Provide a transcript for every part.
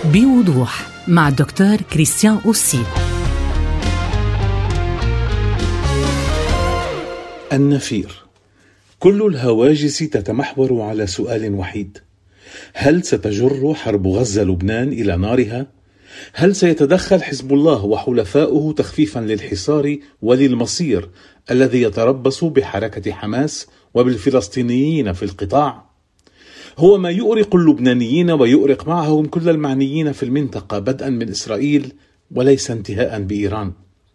بوضوح مع الدكتور كريستيان أوسي. النفير. كل الهواجس تتمحور على سؤال وحيد: هل ستجر حرب غزة لبنان إلى نارها؟ هل سيتدخل حزب الله وحلفاؤه تخفيفا للحصار وللمصير الذي يتربص بحركة حماس وبالفلسطينيين في القطاع؟ هو ما يؤرق اللبنانيين ويؤرق معهم كل المعنيين في المنطقة، بدءا من إسرائيل وليس انتهاء بإيران.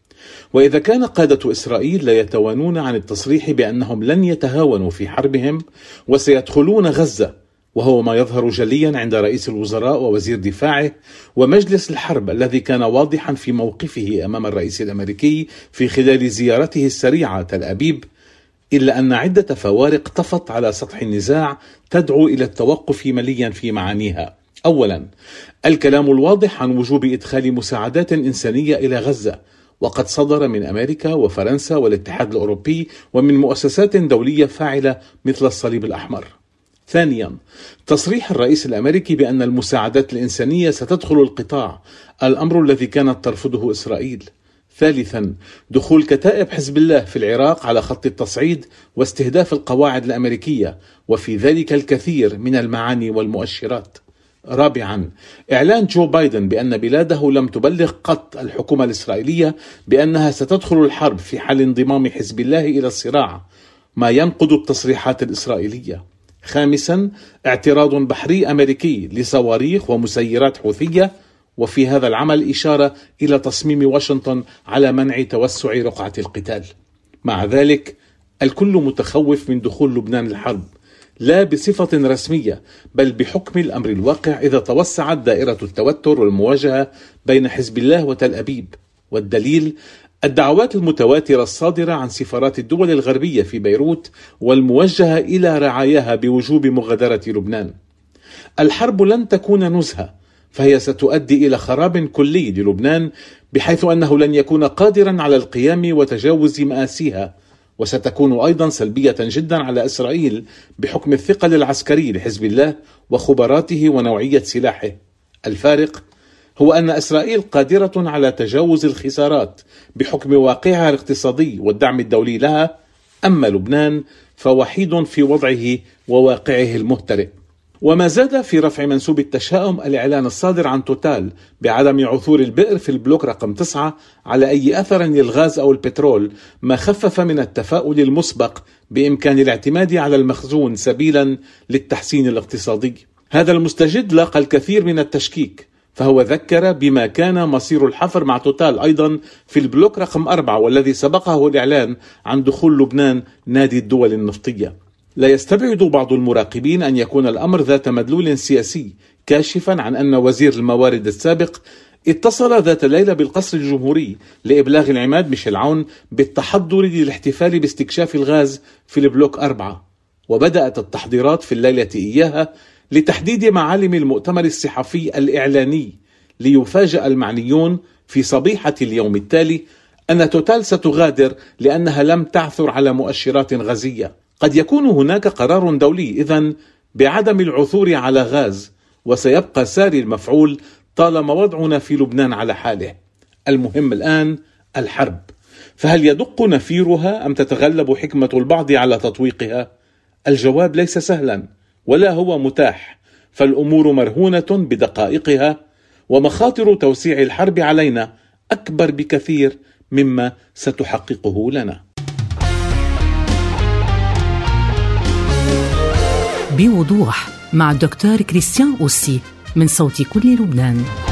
وإذا كان قادة إسرائيل لا يتوانون عن التصريح بأنهم لن يتهاونوا في حربهم وسيدخلون غزة، وهو ما يظهر جليا عند رئيس الوزراء ووزير دفاعه ومجلس الحرب الذي كان واضحا في موقفه أمام الرئيس الأمريكي في خلال زيارته السريعة تل أبيب، إلا أن عدة فوارق طفت على سطح النزاع تدعو إلى التوقف مليا في معانيها. أولا، الكلام الواضح عن وجوب إدخال مساعدات إنسانية إلى غزة، وقد صدر من أمريكا وفرنسا والاتحاد الأوروبي ومن مؤسسات دولية فاعلة مثل الصليب الأحمر. ثانيا، تصريح الرئيس الأمريكي بأن المساعدات الإنسانية ستدخل القطاع، الأمر الذي كانت ترفضه إسرائيل. ثالثا، دخول كتائب حزب الله في العراق على خط التصعيد واستهداف القواعد الأمريكية، وفي ذلك الكثير من المعاني والمؤشرات. رابعا، إعلان جو بايدن بأن بلاده لم تبلغ قط الحكومة الإسرائيلية بأنها ستدخل الحرب في حال انضمام حزب الله إلى الصراع، ما ينقض التصريحات الإسرائيلية. خامسا، اعتراض بحري أمريكي لصواريخ ومسيرات حوثية، وفي هذا العمل إشارة إلى تصميم واشنطن على منع توسع رقعة القتال. مع ذلك الكل متخوف من دخول لبنان الحرب، لا بصفة رسمية بل بحكم الأمر الواقع إذا توسعت دائرة التوتر والمواجهة بين حزب الله وتل أبيب. والدليل الدعوات المتواترة الصادرة عن سفارات الدول الغربية في بيروت والموجهة إلى رعاياها بوجوب مغادرة لبنان. الحرب لن تكون نزهة، فهي ستؤدي إلى خراب كلي للبنان، بحيث أنه لن يكون قادرا على القيام وتجاوز مآسيها، وستكون أيضا سلبية جدا على إسرائيل بحكم الثقل العسكري لحزب الله وخبراته ونوعية سلاحه. الفارق هو أن إسرائيل قادرة على تجاوز الخسارات بحكم واقعها الاقتصادي والدعم الدولي لها، أما لبنان فوحيد في وضعه وواقعه المهترئ. وما زاد في رفع منسوب التشاؤم الإعلان الصادر عن توتال بعدم عثور البئر في البلوك رقم 9 على أي أثر للغاز أو البترول، ما خفف من التفاؤل المسبق بإمكان الاعتماد على المخزون سبيلا للتحسين الاقتصادي. هذا المستجد لاقى الكثير من التشكيك، فهو ذكر بما كان مصير الحفر مع توتال أيضا في البلوك رقم 4، والذي سبقه الإعلان عن دخول لبنان نادي الدول النفطية. لا يستبعد بعض المراقبين أن يكون الأمر ذات مدلول سياسي، كاشفا عن أن وزير الموارد السابق اتصل ذات ليلة بالقصر الجمهوري لإبلاغ العماد ميشيل عون بالتحضر للاحتفال باستكشاف الغاز في البلوك 4، وبدأت التحضيرات في الليلة إياها لتحديد معالم المؤتمر الصحفي الإعلاني، ليفاجأ المعنيون في صبيحة اليوم التالي أن توتال ستغادر لأنها لم تعثر على مؤشرات غازية. قد يكون هناك قرار دولي إذن بعدم العثور على غاز، وسيبقى ساري المفعول طالما وضعنا في لبنان على حاله. المهم الآن الحرب، فهل يدق نفيرها أم تتغلب حكمة البعض على تطويقها؟ الجواب ليس سهلا ولا هو متاح، فالأمور مرهونة بدقائقها، ومخاطر توسيع الحرب علينا أكبر بكثير مما ستحققه لنا. بوضوح مع الدكتور كريستيان أوسي من صوت كل لبنان.